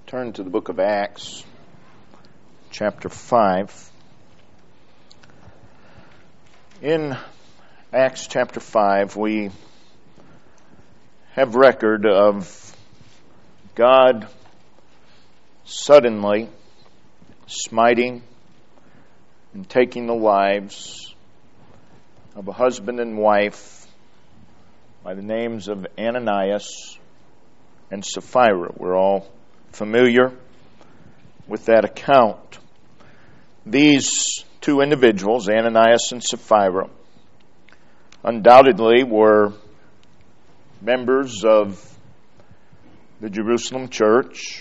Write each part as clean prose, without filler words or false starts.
Turn to the book of Acts, chapter 5. In Acts chapter 5, we have record of God suddenly smiting and taking the lives of a husband and wife by the names of Ananias and Sapphira. We're all familiar with that account. These two individuals, Ananias and Sapphira, undoubtedly were members of the Jerusalem church.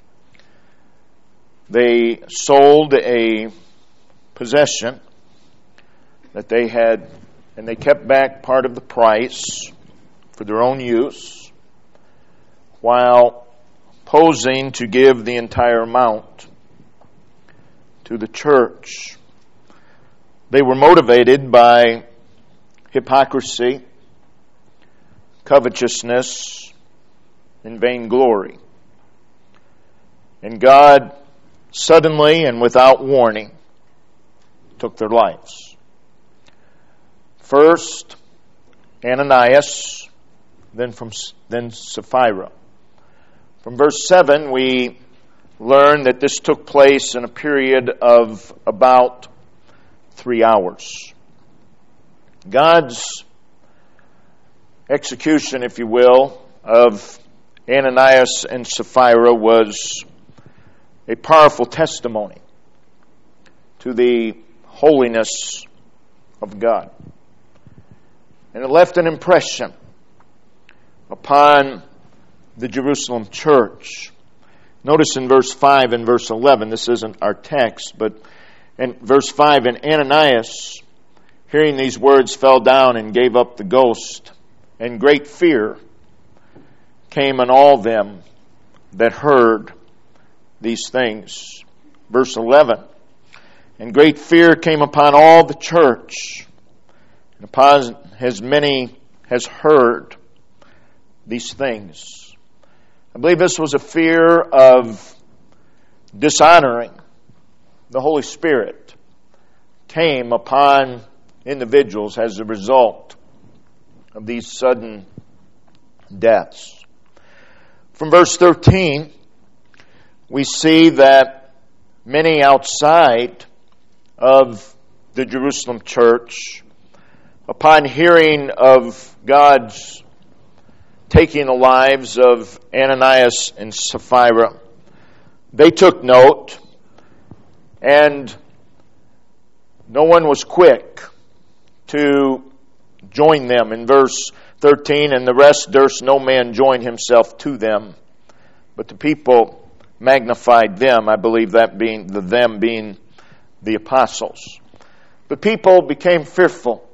They sold a possession that they had, and they kept back part of the price for their own use, while posing to give the entire amount to the church. They were motivated by hypocrisy, covetousness, and vainglory. And God suddenly and without warning took their lives. First, Ananias, then Sapphira. From verse 7, we learn that this took place in a period of about 3 hours. God's execution, if you will, of Ananias and Sapphira was a powerful testimony to the holiness of God. And it left an impression upon the Jerusalem church. Notice in verse 5 and verse 11, this isn't our text, but in verse 5, and Ananias, hearing these words, fell down and gave up the ghost, and great fear came on all them that heard these things. Verse 11, and great fear came upon all the church, and upon as many as heard these things. I believe this was a fear of dishonoring the Holy Spirit came upon individuals as a result of these sudden deaths. From verse 13, we see that many outside of the Jerusalem church, upon hearing of God's taking the lives of Ananias and Sapphira, they took note, and no one was quick to join them. In verse 13, and the rest durst no man join himself to them, but the people magnified them. I believe that being the apostles. But people became fearful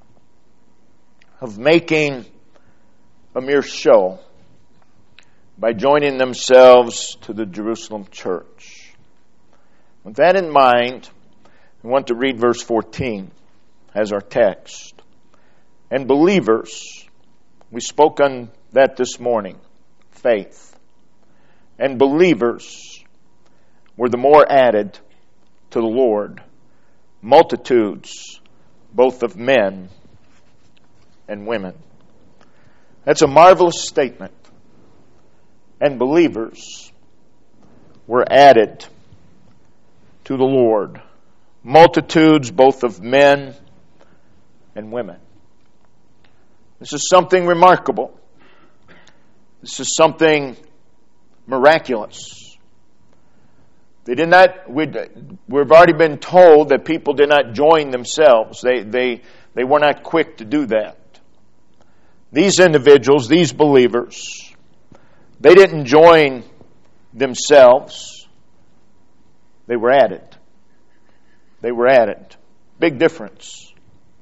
of making a mere show by joining themselves to the Jerusalem church. With that in mind, I want to read verse 14 as our text. And believers, we spoke on that this morning, faith. And believers were the more added to the Lord, multitudes both of men and women. That's a marvelous statement. And believers were added to the Lord. Multitudes both of men and women. This is something remarkable. This is something miraculous. They did not. We've already been told that people did not join themselves. They were not quick to do that. These individuals, these believers, they didn't join themselves. They were added. They were added. Big difference.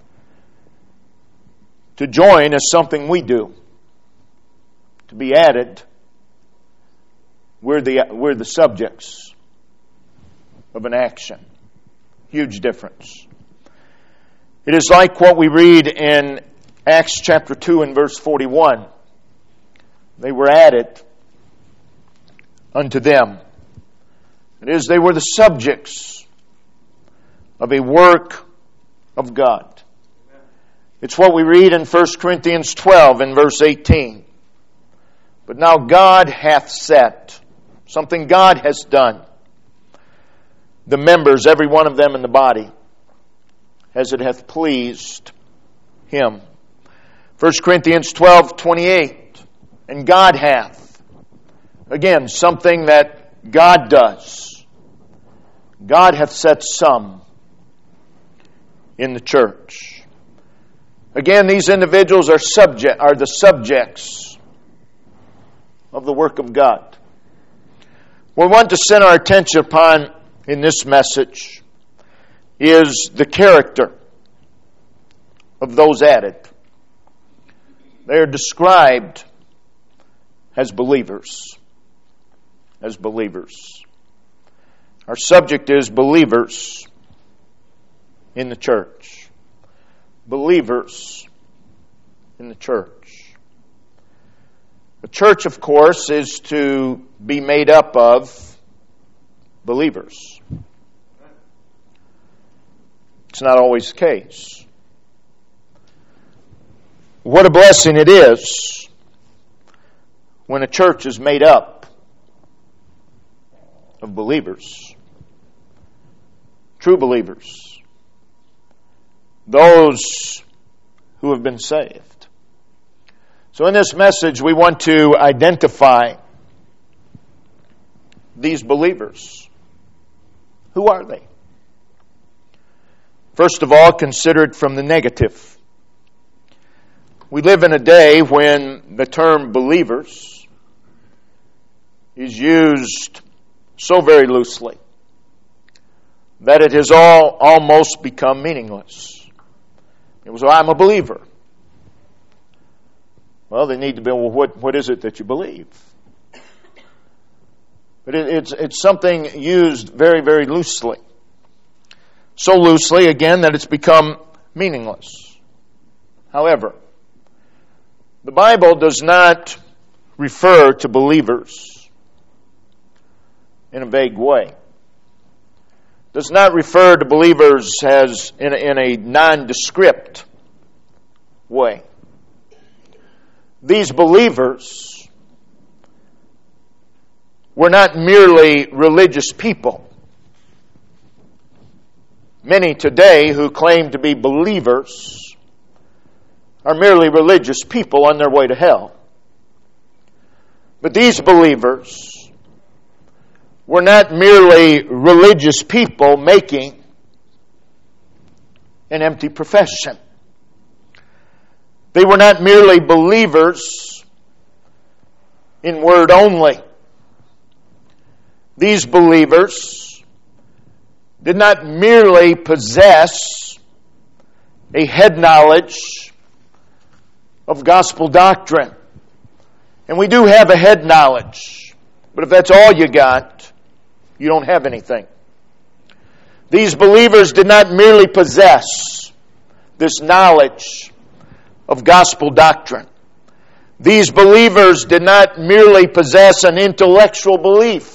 To join is something we do. To be added, we're the subjects of an action. Huge difference. It is like what we read in Acts chapter 2 and verse 41. They were added unto them. It is, they were the subjects of a work of God. It's what we read in 1 Corinthians 12 in verse 18. But now God hath set, something God has done, the members, every one of them in the body, as it hath pleased Him. 1 Corinthians 12:28. And God hath. Again, something that God does. God hath set some in the church. Again, these individuals are the subjects of the work of God. What we want to center our attention upon in this message is the character of those added. They are described as believers. As believers. Our subject is believers in the church. Believers in the church. The church, of course, is to be made up of believers. It's not always the case. What a blessing it is when a church is made up of believers. True believers. Those who have been saved. So in this message, we want to identify these believers. Who are they? First of all, consider it from the negative. We live in a day when the term believers is used so very loosely that it has almost become meaningless. It was, I'm a believer. Well, they need to be, well, what is it that you believe? But it's something used very, very loosely. So loosely, again, that it's become meaningless. However, the Bible does not refer to believers in a vague way. It does not refer to believers as in a nondescript way. These believers were not merely religious people. Many today who claim to be believers are merely religious people on their way to hell. But these believers were not merely religious people making an empty profession. They were not merely believers in word only. These believers did not merely possess a head knowledge of gospel doctrine. And we do have a head knowledge. But if that's all you got, you don't have anything. These believers did not merely possess this knowledge of gospel doctrine. These believers did not merely possess an intellectual belief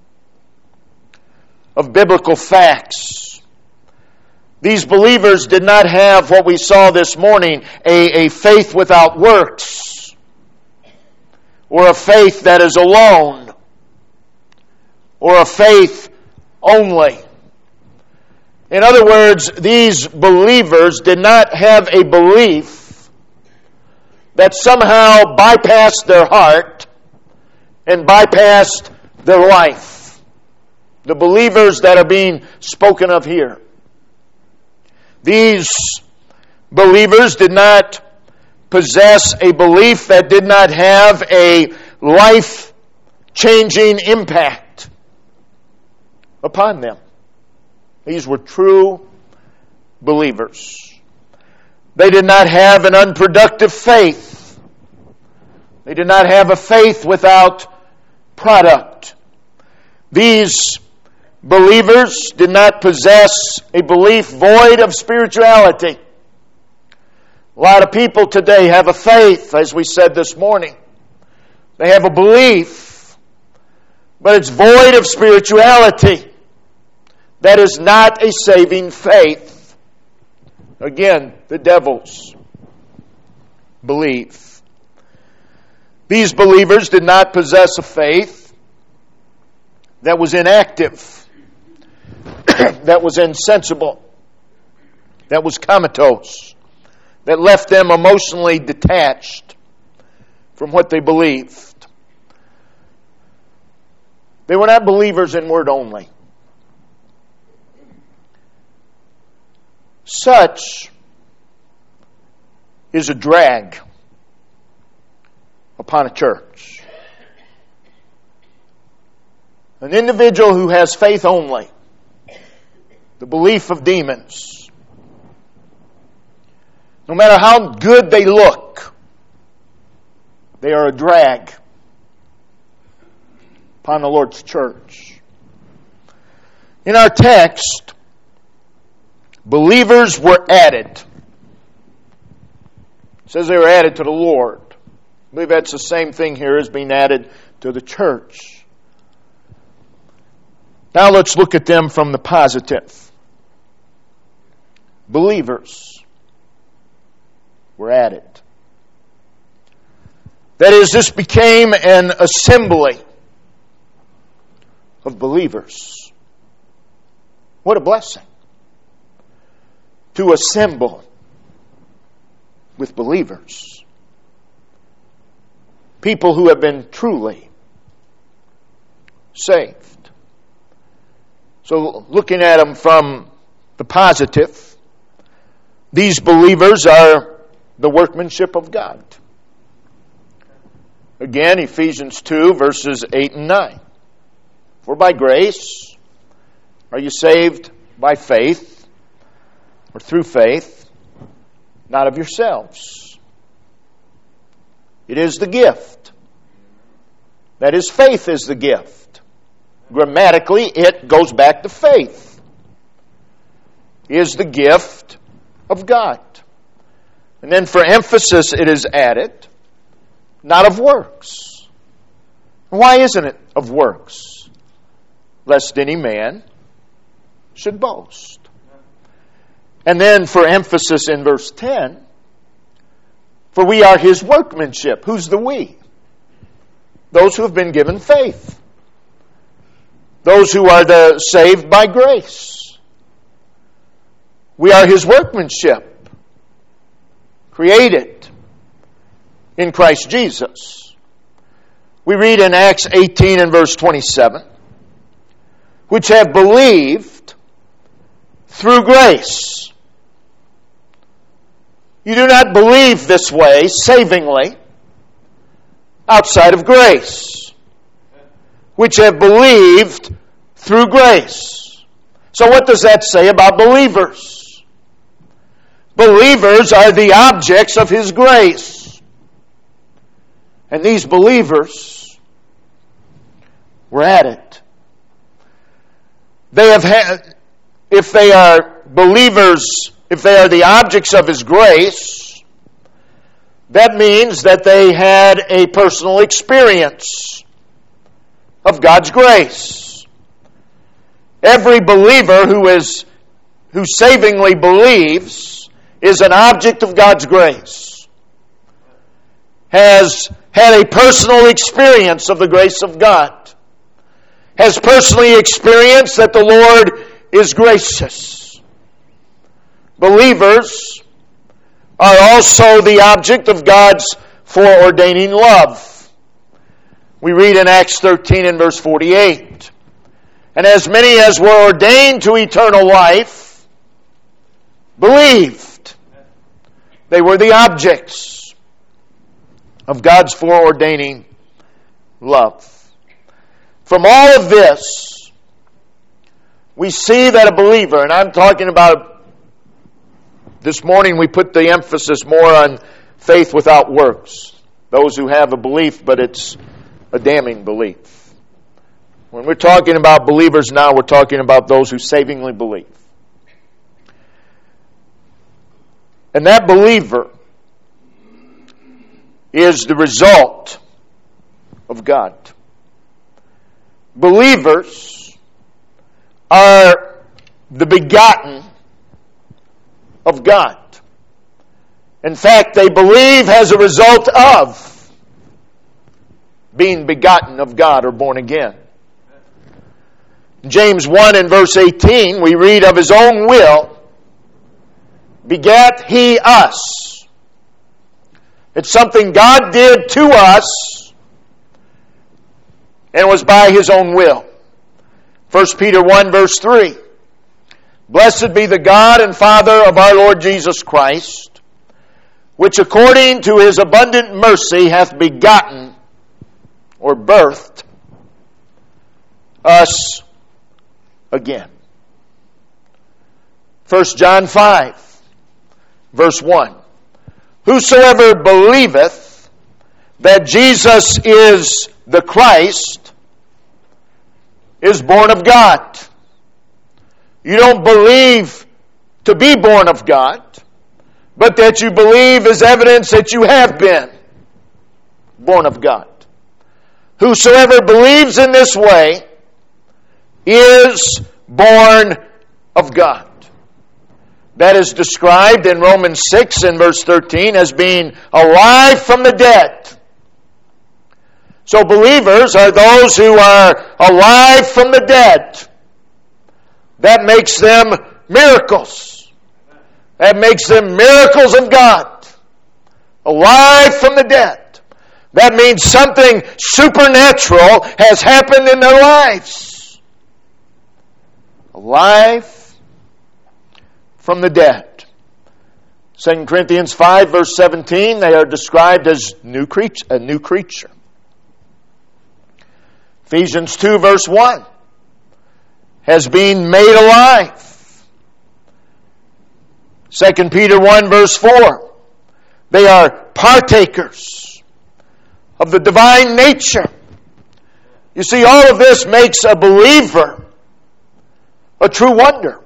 of biblical facts. These believers did not have what we saw this morning, a faith without works, or a faith that is alone, or a faith only. In other words, these believers did not have a belief that somehow bypassed their heart and bypassed their life. The believers that are being spoken of here. These believers did not possess a belief that did not have a life-changing impact upon them. These were true believers. They did not have an unproductive faith. They did not have a faith without product. These believers did not possess a belief void of spirituality. A lot of people today have a faith, as we said this morning. They have a belief, but it's void of spirituality. That is not a saving faith. Again, the devil's belief. These believers did not possess a faith that was inactive, that was insensible, that was comatose, that left them emotionally detached from what they believed. They were not believers in word only. Such is a drag upon a church. An individual who has faith only, the belief of demons, no matter how good they look, they are a drag upon the Lord's church. In our text, believers were added. It says they were added to the Lord. I believe that's the same thing here as being added to the church. Now let's look at them from the positive. Believers were added. That is, this became an assembly of believers. What a blessing to assemble with believers. People who have been truly saved. So looking at them from the positive, these believers are the workmanship of God. Again, Ephesians 2, verses 8 and 9. For by grace are you saved by faith, or through faith, not of yourselves. It is the gift. That is, faith is the gift. Grammatically, it goes back to faith. Is the gift of God. And then for emphasis, it is added, not of works. Why isn't it of works? Lest any man should boast. And then for emphasis in verse 10, for we are His workmanship. Who's the we? Those who have been given faith. Those who are saved by grace. We are His workmanship, created in Christ Jesus. We read in Acts 18 and verse 27, which have believed through grace. You do not believe this way, savingly, outside of grace. Which have believed through grace. So what does that say about believers? Believers are the objects of His grace. And these believers were added. They have had, if they are believers, if they are the objects of His grace, that means that they had a personal experience of God's grace. Every believer who savingly believes is an object of God's grace. Has had a personal experience of the grace of God. Has personally experienced that the Lord is gracious. Believers are also the object of God's foreordaining love. We read in Acts 13 and verse 48, and as many as were ordained to eternal life believed. They were the objects of God's foreordaining love. From all of this, we see that a believer, and I'm talking about this morning we put the emphasis more on faith without works. Those who have a belief, but it's a damning belief. When we're talking about believers now, we're talking about those who savingly believe. And that believer is the result of God. believers are the begotten of God. In fact, they believe as a result of being begotten of God or born again. James 1 and verse 18, we read, of His own will begat He us. It's something God did to us, and it was by His own will. 1 Peter 1 verse 3, blessed be the God and Father of our Lord Jesus Christ, which according to His abundant mercy hath begotten or birthed us again. 1 John 5 verse 1, whosoever believeth that Jesus is the Christ is born of God. You don't believe to be born of God, but that you believe is evidence that you have been born of God. Whosoever believes in this way is born of God. That is described in Romans 6 and verse 13 as being alive from the dead. So believers are those who are alive from the dead. That makes them miracles. That makes them miracles of God. Alive from the dead. That means something supernatural has happened in their lives. Alive from the dead. 2 Corinthians 5 verse 17, they are described as a new creature. Ephesians 2 verse 1 has been made alive. 2 Peter 1 verse 4, they are partakers of the divine nature. You see, all of this makes a believer a true wonder.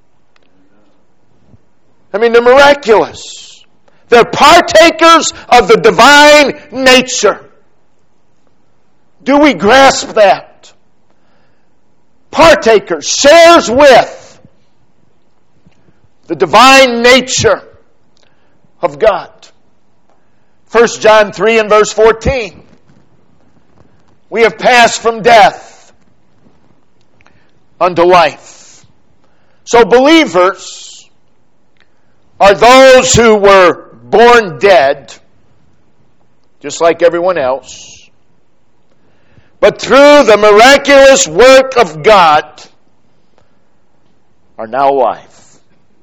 I mean, they're miraculous. They're partakers of the divine nature. Do we grasp that? Partakers, shares with the divine nature of God. 1 John 3 and verse 14. We have passed from death unto life. So believers are those who were born dead, just like everyone else, but through the miraculous work of God are now alive.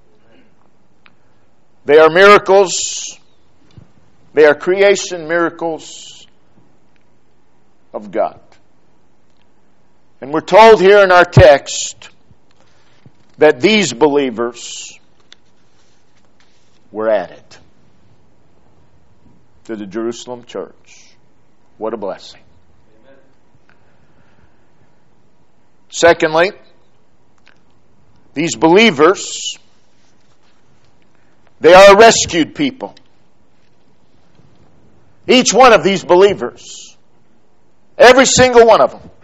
They are miracles. They are creation miracles of God. And we're told here in our text that these believers were added to the Jerusalem church. What a blessing. Amen. Secondly, these believers, they are a rescued people. Each one of these believers, every single one of them,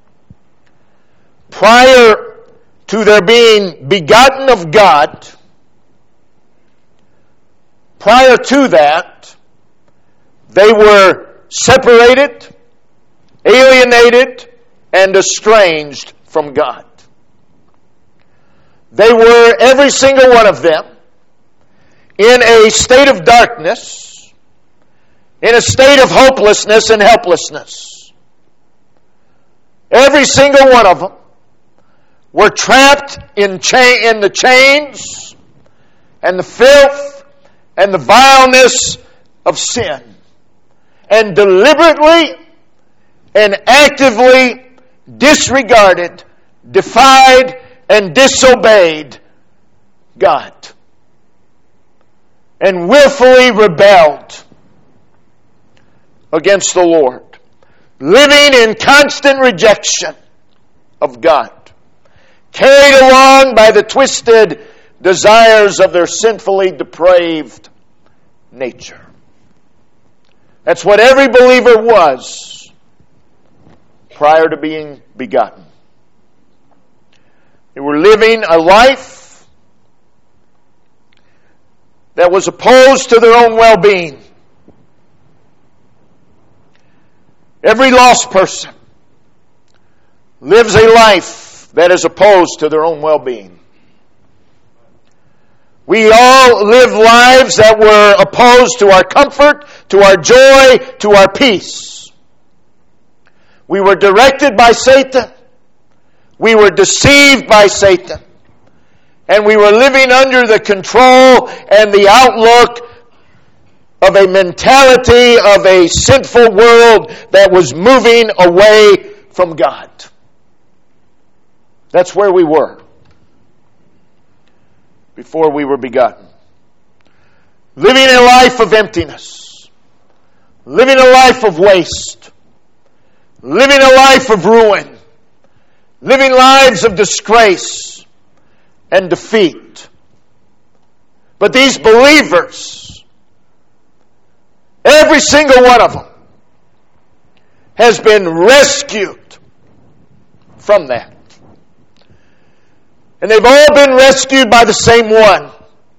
prior to their being begotten of God, prior to that, they were separated, alienated, and estranged from God. They were, every single one of them, in a state of darkness, in a state of hopelessness and helplessness. Every single one of them were trapped in the chains and the filth and the vileness of sin, and deliberately and actively disregarded, defied, and disobeyed God, and willfully rebelled against the Lord, living in constant rejection of God, carried along by the twisted desires of their sinfully depraved nature. That's what every believer was prior to being begotten. They were living a life that was opposed to their own well-being. Every lost person lives a life that is opposed to their own well-being. We all live lives that were opposed to our comfort, to our joy, to our peace. We were directed by Satan. We were deceived by Satan. And we were living under the control and the outlook of a mentality of a sinful world that was moving away from God. That's where we were before we were begotten. Living a life of emptiness. Living a life of waste. Living a life of ruin. Living lives of disgrace and defeat. But these believers, every single one of them, has been rescued from that. And they've all been rescued by the same one,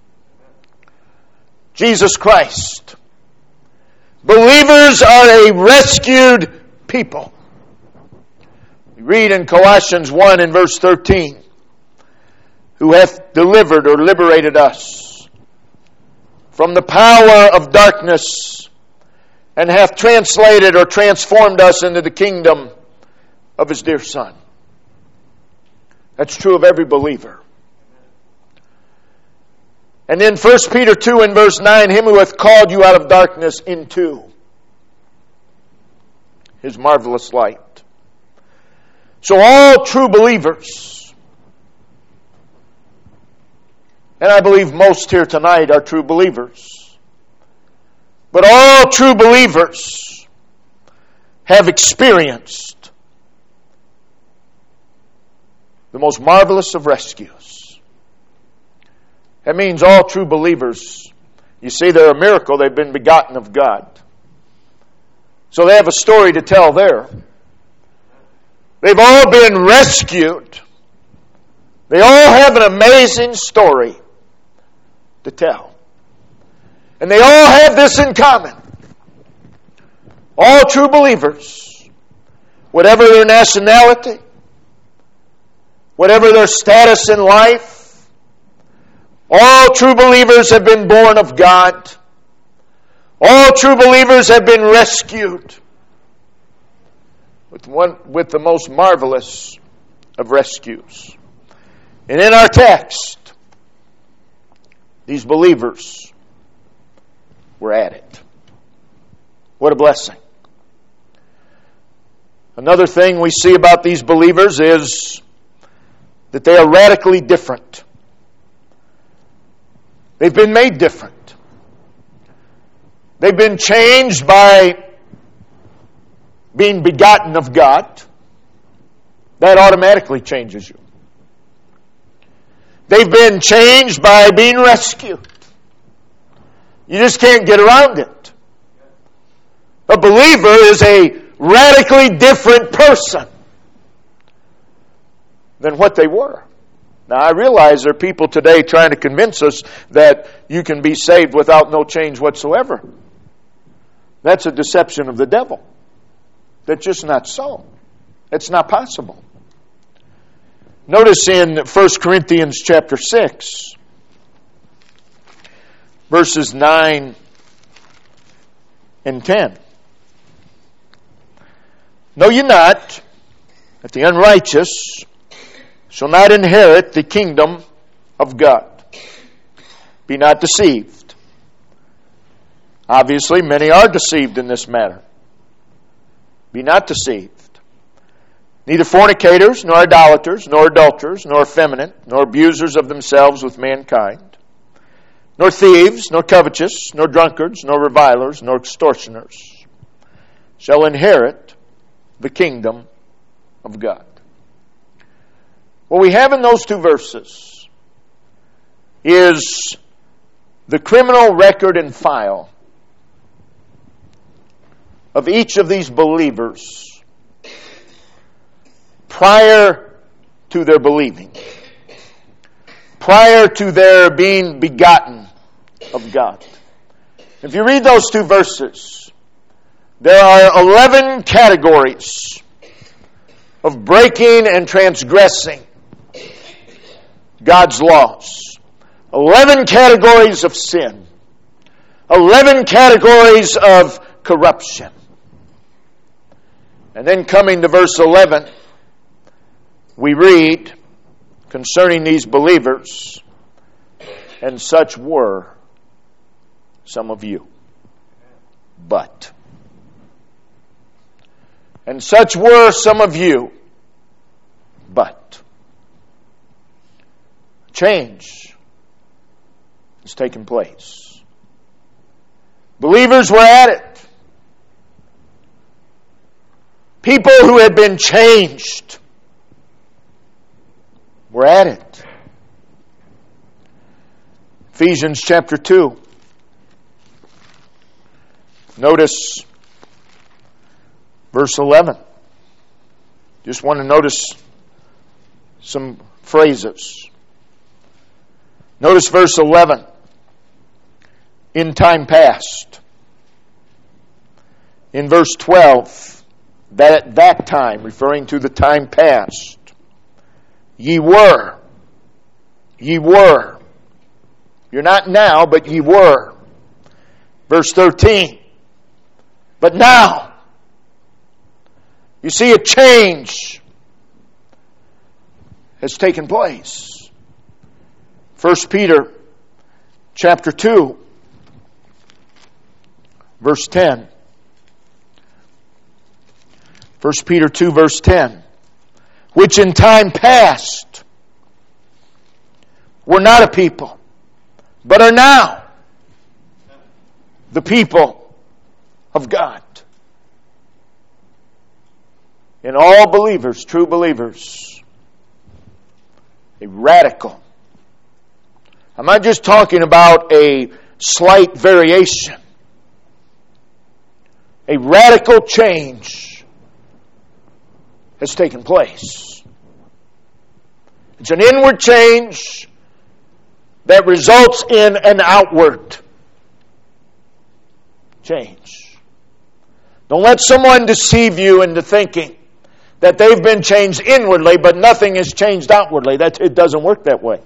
Jesus Christ. Believers are a rescued people. We read in Colossians 1 and verse 13, who hath delivered or liberated us from the power of darkness and hath translated or transformed us into the kingdom of His dear Son. That's true of every believer. And in 1 Peter 2 and verse 9, Him who hath called you out of darkness into His marvelous light. So all true believers, and I believe most here tonight are true believers, but all true believers have experienced the most marvelous of rescues. That means all true believers, you see, they're a miracle. They've been begotten of God. So they have a story to tell there. They've all been rescued. They all have an amazing story to tell. And they all have this in common. All true believers, whatever their nationality, whatever their status in life, all true believers have been born of God. All true believers have been rescued with the most marvelous of rescues. And in our text, these believers were at it. What a blessing. Another thing we see about these believers is that they are radically different. They've been made different. They've been changed by being begotten of God. That automatically changes you. They've been changed by being rescued. You just can't get around it. A believer is a radically different person than what they were. Now, I realize there are people today trying to convince us that you can be saved without no change whatsoever. That's a deception of the devil. That's just not so. It's not possible. Notice in 1 Corinthians chapter 6, verses 9 and 10. Know ye not that the unrighteous shall not inherit the kingdom of God? Be not deceived. Obviously, many are deceived in this matter. Be not deceived. Neither fornicators, nor idolaters, nor adulterers, nor effeminate, nor abusers of themselves with mankind, nor thieves, nor covetous, nor drunkards, nor revilers, nor extortioners shall inherit the kingdom of God. What we have in those two verses is the criminal record and file of each of these believers prior to their believing, prior to their being begotten of God. If you read those two verses, there are 11 categories of breaking and transgressing God's laws. 11 categories of sin. 11 categories of corruption. And then coming to verse 11, we read concerning these believers, and such were some of you. But. And such were some of you. But. Change has taken place. Believers were at it. People who had been changed were at it. Ephesians chapter 2. Notice verse 11. Just want to notice some phrases. Notice verse 11. In time past. In verse 12, that at that time, referring to the time past, ye were. Ye were. You're not now, but ye were. Verse 13. But now. You see, a change has taken place. 1 Peter chapter 2, verse 10. 1 Peter 2, verse 10. Which in time past were not a people, but are now the people of God. In all believers, true believers, a radical. I'm not just talking about a slight variation. A radical change has taken place. It's an inward change that results in an outward change. Don't let someone deceive you into thinking that they've been changed inwardly, but nothing has changed outwardly. It doesn't work that way.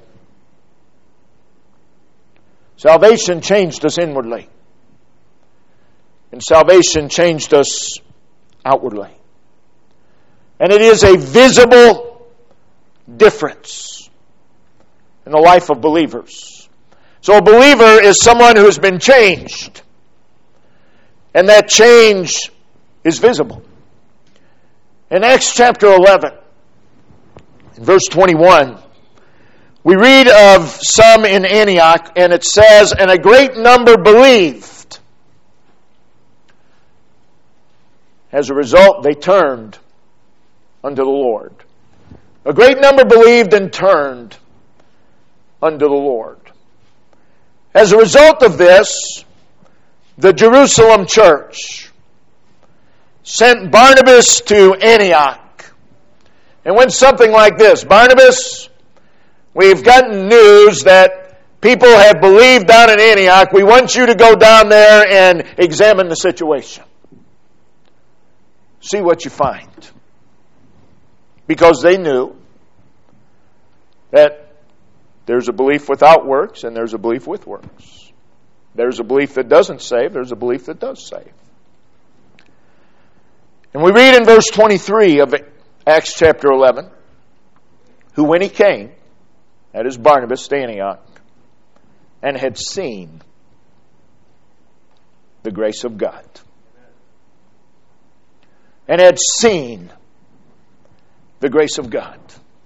Salvation changed us inwardly. And salvation changed us outwardly. And it is a visible difference in the life of believers. So a believer is someone who has been changed. And that change is visible. In Acts chapter 11, in verse 21, we read of some in Antioch, and it says, and a great number believed. As a result, they turned unto the Lord. A great number believed and turned unto the Lord. As a result of this, the Jerusalem church sent Barnabas to Antioch. And went something like this. Barnabas, we've gotten news that people have believed down in Antioch. We want you to go down there and examine the situation. See what you find. Because they knew that there's a belief without works and there's a belief with works. There's a belief that doesn't save. There's a belief that does save. And we read in verse 23 of Acts chapter 11, who when he came, that is Barnabas to Antioch, and had seen the grace of God. And had seen the grace of God.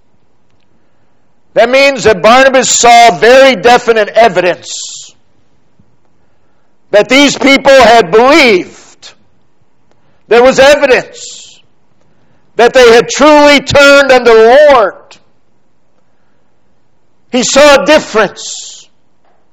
That means that Barnabas saw very definite evidence that these people had believed. There was evidence that they had truly turned unto the Lord. He saw a difference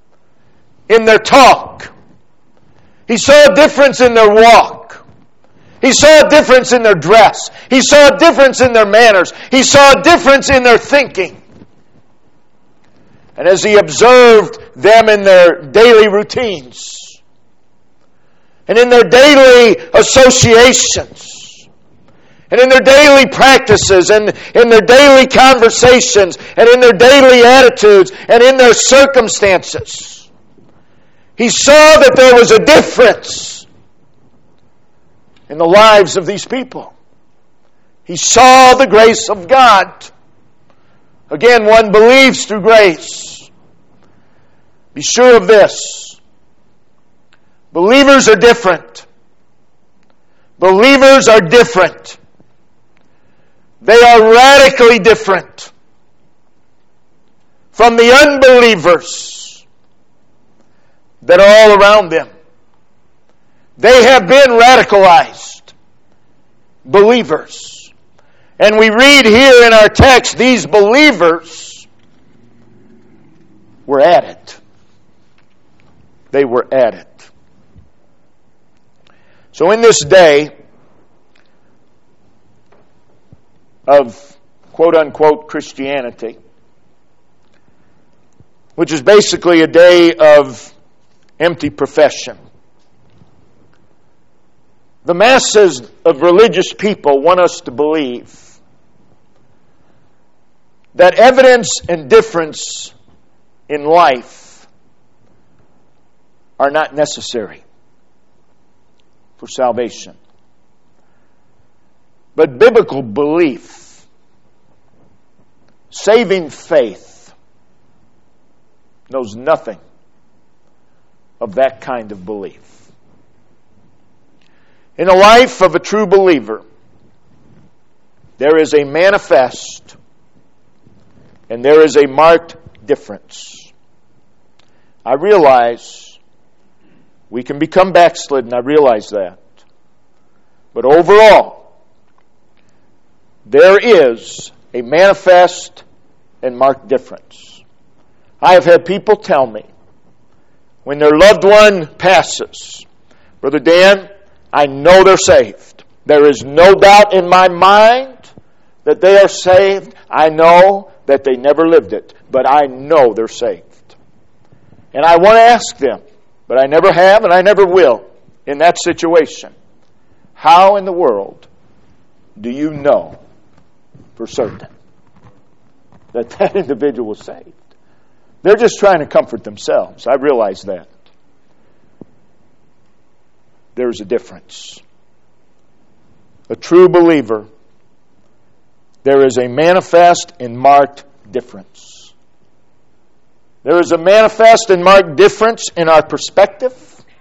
in their talk. He saw a difference in their walk. He saw a difference in their dress. He saw a difference in their manners. He saw a difference in their thinking. And as he observed them in their daily routines and in their daily associations and in their daily practices and in their daily conversations and in their daily attitudes and in their circumstances, he saw that there was a difference in the lives of these people. He saw the grace of God. Again, one believes through grace. Be sure of this. Believers are different. Believers are different. They are radically different from the unbelievers that are all around them. They have been radicalized believers. And we read here in our text, these believers were at it. They were at it. So in this day of quote-unquote Christianity, which is basically a day of empty profession, the masses of religious people want us to believe that evidence and difference in life are not necessary for salvation. But biblical belief, saving faith, knows nothing of that kind of belief. In the life of a true believer, there is a manifest and there is a marked difference. I realize we can become backslidden, I realize that. But overall, there is a manifest and marked difference. I have had people tell me, when their loved one passes, Brother Dan, I know they're saved. There is no doubt in my mind that they are saved. I know that they never lived it, but I know they're saved. And I want to ask them, but I never have and I never will in that situation, how in the world do you know for certain that that individual was saved? They're just trying to comfort themselves. I realize that. There's a difference. A true believer, there is a manifest and marked difference. There is a manifest and marked difference in our perspective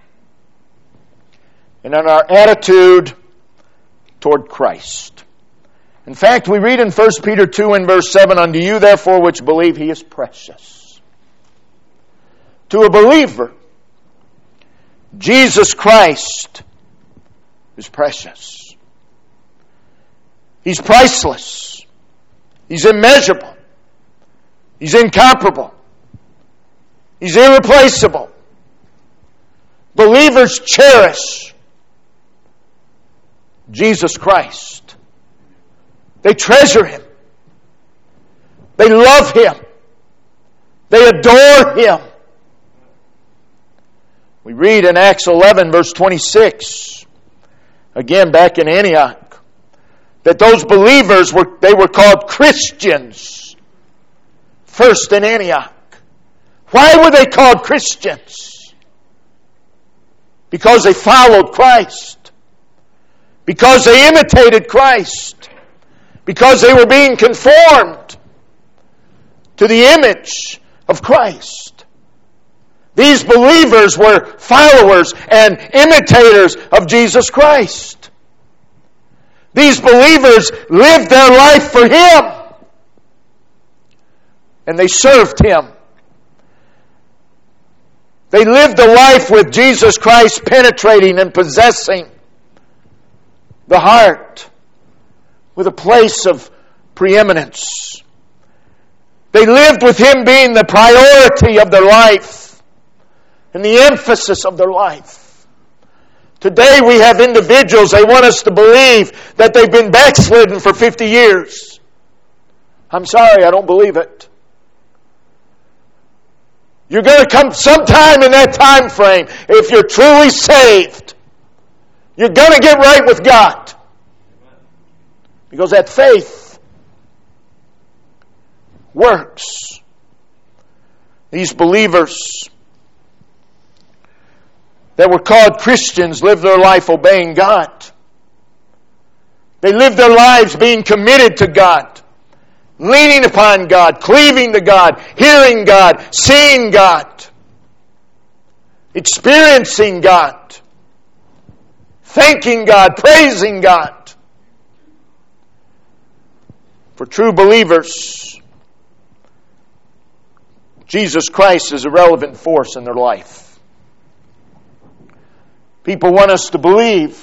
and in our attitude toward Christ. In fact, we read in 1 Peter 2 and verse 7, "Unto you therefore which believe, He is precious." To a believer, Jesus Christ is precious. He's priceless. He's immeasurable. He's incomparable. He's irreplaceable. Believers cherish Jesus Christ. They treasure Him. They love Him. They adore Him. We read in Acts 11, verse 26, again back in Antioch, that those believers were called Christians first in Antioch. Why were they called Christians? Because they followed Christ. Because they imitated Christ. Because they were being conformed to the image of Christ. These believers were followers and imitators of Jesus Christ. These believers lived their life for Him. And they served Him. They lived a life with Jesus Christ penetrating and possessing the heart with a place of preeminence. They lived with Him being the priority of their life and the emphasis of their life. Today we have individuals, they want us to believe that they've been backslidden for 50 years. I'm sorry, I don't believe it. You're going to come sometime in that time frame, if you're truly saved, you're going to get right with God. Because that faith works. These believers that were called Christians lived their life obeying God. They lived their lives being committed to God, leaning upon God, cleaving to God, hearing God, seeing God, experiencing God, thanking God, praising God. For true believers, Jesus Christ is a relevant force in their life. People want us to believe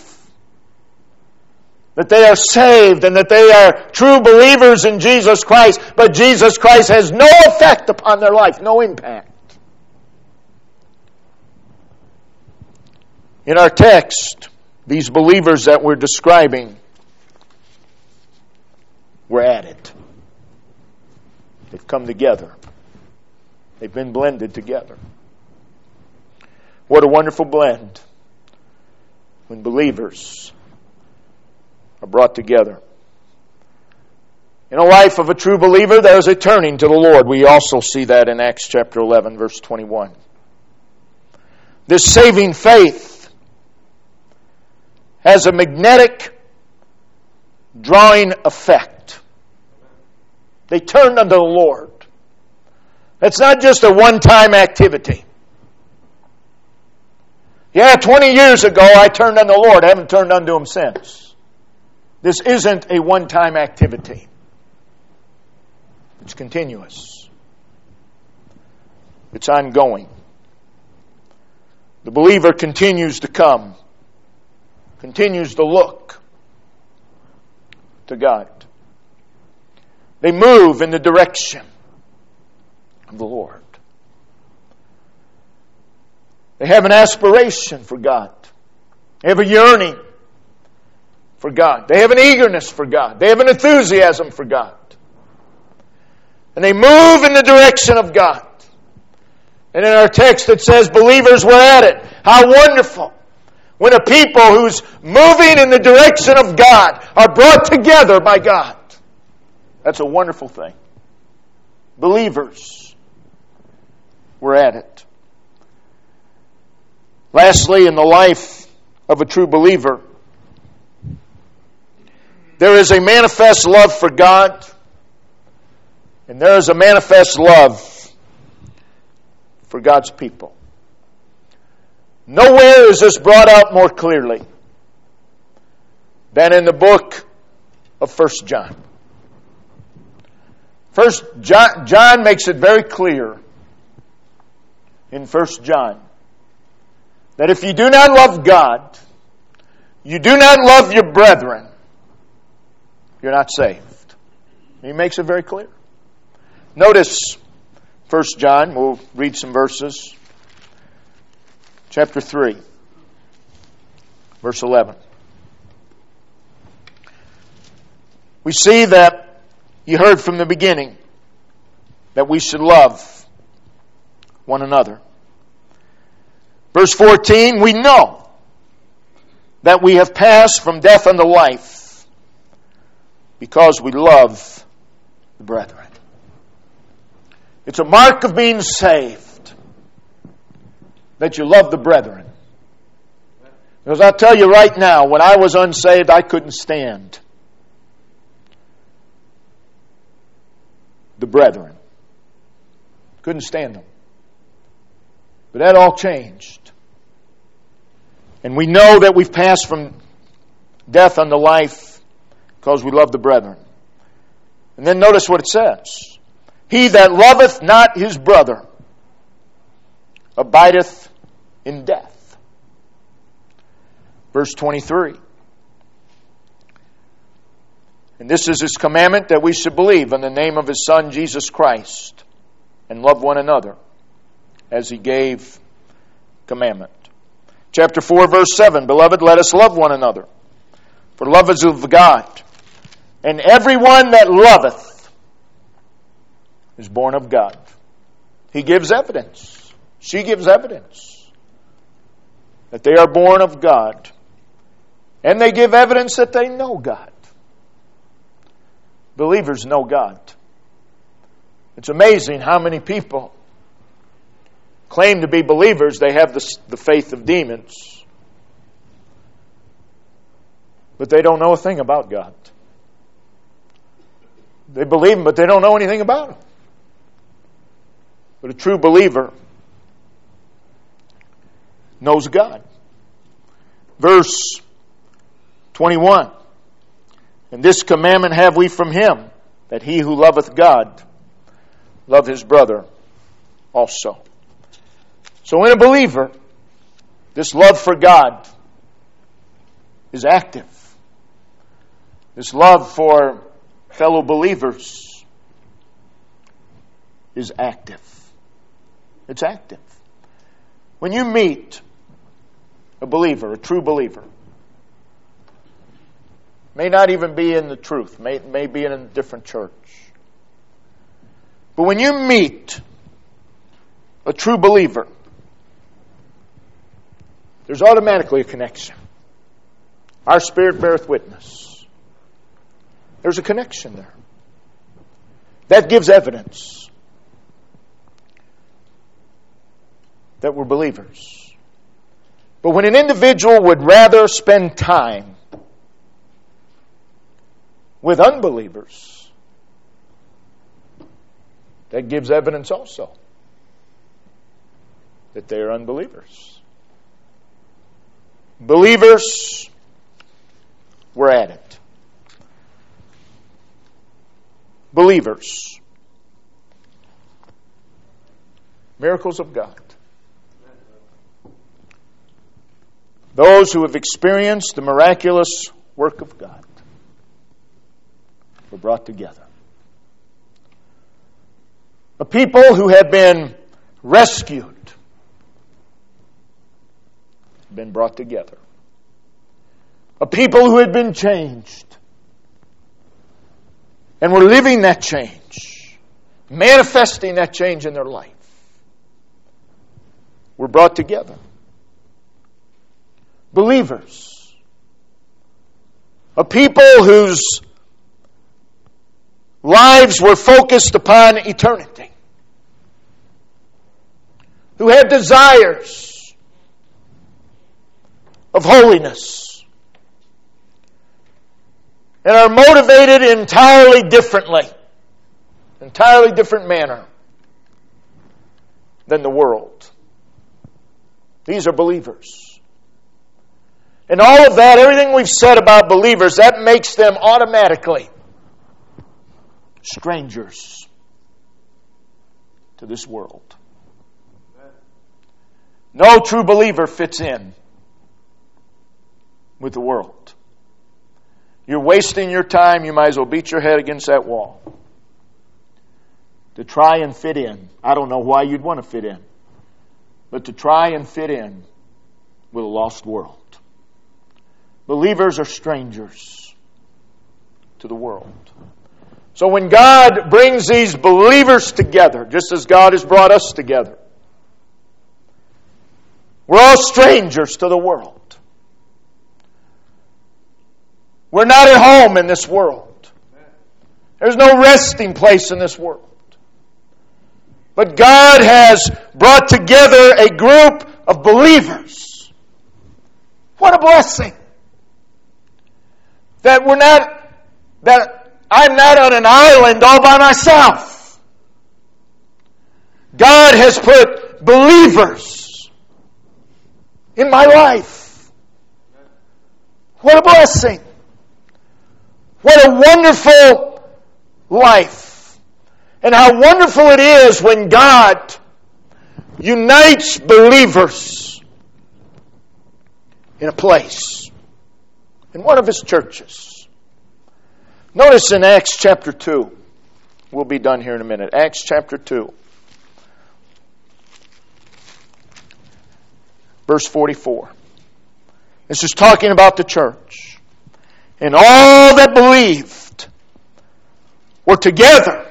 that they are saved and that they are true believers in Jesus Christ, but Jesus Christ has no effect upon their life, no impact. In our text, these believers that we're describing were at it. They've come together. They've been blended together. What a wonderful blend when believers are brought together. In the life of a true believer, there is a turning to the Lord. We also see that in Acts chapter 11, verse 21. This saving faith has a magnetic drawing effect. They turned unto the Lord. That's not just a one-time activity. Yeah, 20 years ago I turned unto the Lord. I haven't turned unto Him since. This isn't a one-time activity. It's continuous. It's ongoing. The believer continues to come, continues to look to God. They move in the direction of the Lord. They have an aspiration for God. They have a yearning for God. They have an eagerness for God. They have an enthusiasm for God. And they move in the direction of God. And in our text it says believers were at it. How wonderful when a people who's moving in the direction of God are brought together by God. That's a wonderful thing. Believers were at it. Lastly, in the life of a true believer, there is a manifest love for God, and there is a manifest love for God's people. Nowhere is this brought out more clearly than in the book of 1 John. John makes it very clear in 1 John that if you do not love God, you do not love your brethren, you're not saved. He makes it very clear. Notice 1 John, we'll read some verses. Chapter 3, verse 11. We see that you heard from the beginning that we should love one another. Verse 14, we know that we have passed from death unto life because we love the brethren. It's a mark of being saved that you love the brethren. Because I'll tell you right now, when I was unsaved, I couldn't stand the brethren. Couldn't stand them. But that all changed. And we know that we've passed from death unto life because we love the brethren. And then notice what it says. He that loveth not his brother abideth in death. Verse 23. And this is His commandment, that we should believe in the name of His Son, Jesus Christ, and love one another as He gave commandment. Chapter 4, verse 7, Beloved, let us love one another, for love is of God. And everyone that loveth is born of God. He gives evidence. She gives evidence that they are born of God. And they give evidence that they know God. Believers know God. It's amazing how many people claim to be believers. They have the faith of demons. But they don't know a thing about God. They believe Him, but they don't know anything about Him. But a true believer knows God. Verse 21. And this commandment have we from Him, that he who loveth God love his brother also. So in a believer, this love for God is active. This love for fellow believers is active. It's active. When you meet a believer, a true believer, may not even be in the truth, may be in a different church. But when you meet a true believer, there's automatically a connection. Our spirit beareth witness. There's a connection there. That gives evidence that we're believers. But when an individual would rather spend time with unbelievers, that gives evidence also that they are unbelievers. Believers, we're at it. Believers. Miracles of God. Those who have experienced the miraculous work of God were brought together. A people who had been rescued have been brought together. A people who had been changed and were living that change, manifesting that change in their life, were brought together. Believers. A people whose lives were focused upon eternity. Who had desires of holiness. And are motivated entirely differently. Entirely different manner than the world. These are believers. And all of that, everything we've said about believers, that makes them automatically strangers to this world. No true believer fits in with the world. You're wasting your time. You might as well beat your head against that wall to try and fit in. I don't know why you'd want to fit in, but to try and fit in with a lost world. Believers are strangers to the world. So when God brings these believers together, just as God has brought us together, we're all strangers to the world. We're not at home in this world. There's no resting place in this world. But God has brought together a group of believers. What a blessing! That I'm not on an island all by myself. God has put believers in my life. What a blessing. What a wonderful life. And how wonderful it is when God unites believers in a place, in one of His churches. Notice in Acts chapter 2, we'll be done here in a minute. Acts chapter 2, verse 44. This is talking about the church. And all that believed were together.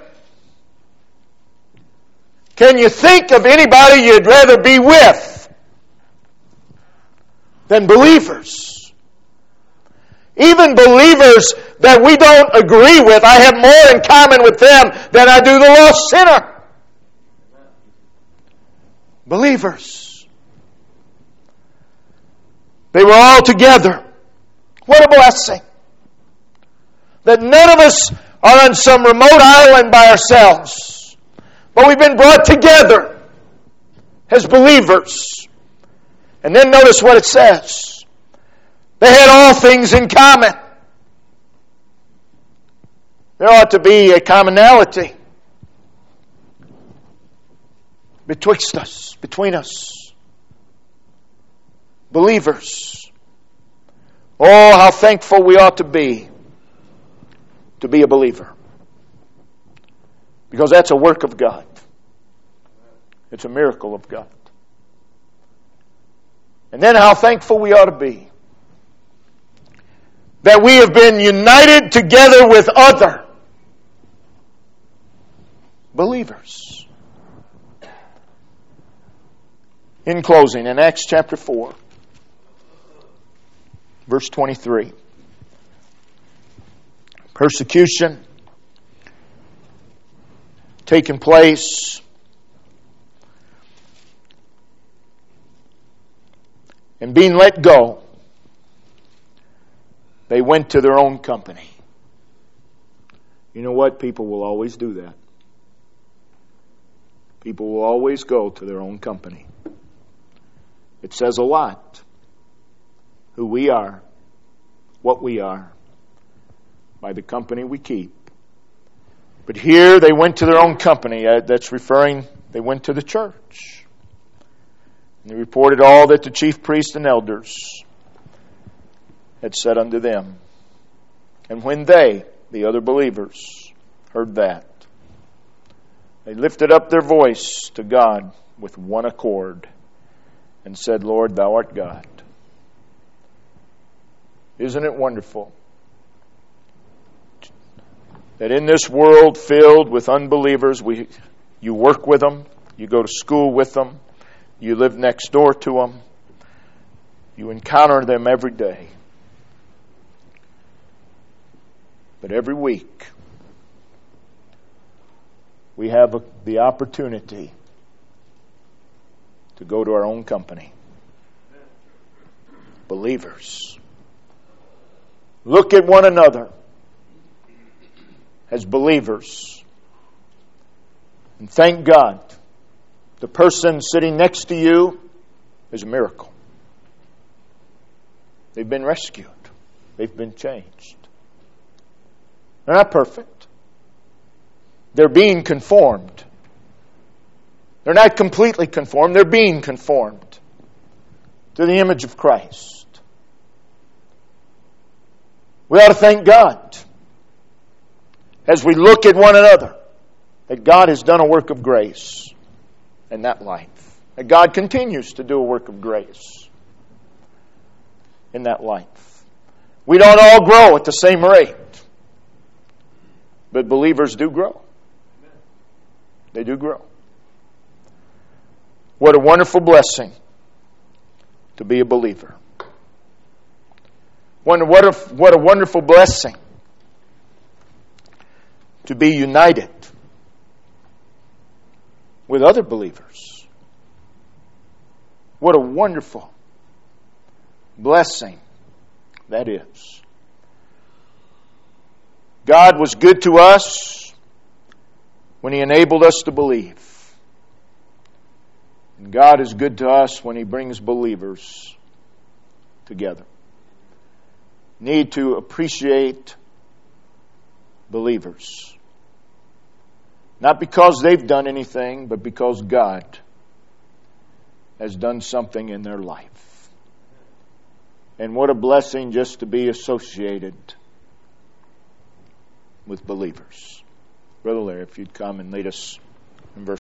Can you think of anybody you'd rather be with than believers? Even believers that we don't agree with, I have more in common with them than I do the lost sinner. Believers. They were all together. What a blessing. That none of us are on some remote island by ourselves. But we've been brought together as believers. And then notice what it says. They had all things in common. There ought to be a commonality betwixt us, between us. Believers. Oh, how thankful we ought to be a believer. Because that's a work of God. It's a miracle of God. And then how thankful we ought to be that we have been united together with other believers. In closing, in Acts chapter 4, verse 23. Persecution taking place. And being let go, they went to their own company. You know what? People will always do that. People will always go to their own company. It says a lot who we are, what we are, by the company we keep. But here they went to their own company. That's referring, they went to the church. And they reported all that the chief priests and elders had said unto them. And when they, the other believers, heard that, they lifted up their voice to God with one accord and said, Lord, thou art God. Isn't it wonderful that in this world filled with unbelievers, you work with them, you go to school with them, you live next door to them, you encounter them every day. But every week, we have the opportunity to go to our own company. Believers. Look at one another as believers. And thank God, the person sitting next to you is a miracle. They've been rescued. They've been changed. They're not perfect. They're being conformed. They're not completely conformed. They're being conformed to the image of Christ. We ought to thank God as we look at one another that God has done a work of grace in that life. That God continues to do a work of grace in that life. We don't all grow at the same rate, but believers do grow. They do grow. What a wonderful blessing to be a believer. What a wonderful blessing to be united with other believers. What a wonderful blessing that is. God was good to us when He enabled us to believe. And God is good to us when He brings believers together. Need to appreciate believers. Not because they've done anything, but because God has done something in their life. And what a blessing just to be associated with believers. Brother Larry, if you'd come and lead us in verse